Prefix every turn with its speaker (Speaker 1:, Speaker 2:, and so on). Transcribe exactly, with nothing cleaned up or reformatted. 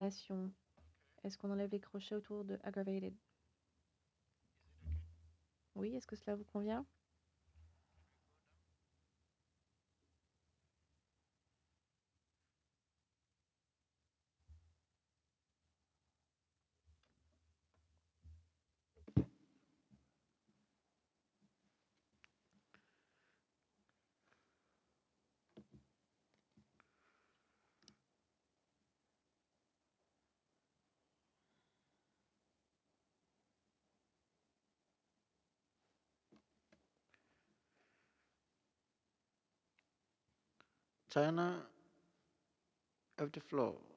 Speaker 1: aggravation. Est-ce qu'on enlève les crochets autour de aggravated? Oui, est-ce que cela vous convient?
Speaker 2: China of the floor.